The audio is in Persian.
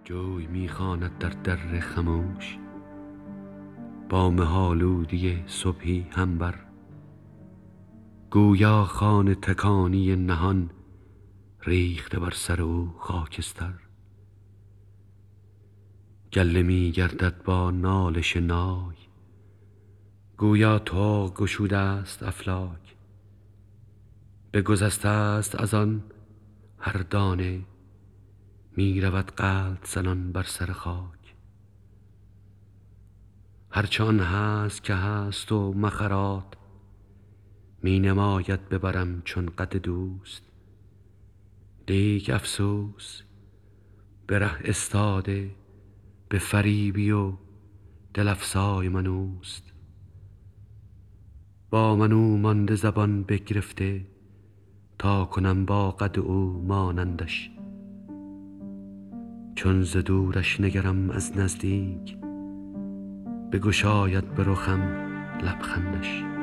جوی میخواند در در خموش، با مه‌آلودی صبحی همبر. گویا خوان تکانی نهان، ریخته بر سر او خاکستر. گله می‌گردد با نالش نای، گویا طوق گشوده است افلاک. بگسسته است از آن هر دانه، می‌رود غلط زنان بر سر خاک. هرچه آن هست که هست و مخرات، می‌نماید ببرم چون قد دوست. لیک افسوس به ره استاده، به فریبی و دل افزای من اوست. با من او مانده زبان بگرفته، تا کنم با قد او مانندش. چون ز دورش نگرم از نزدیک، بگشاید به رخم لبخندش.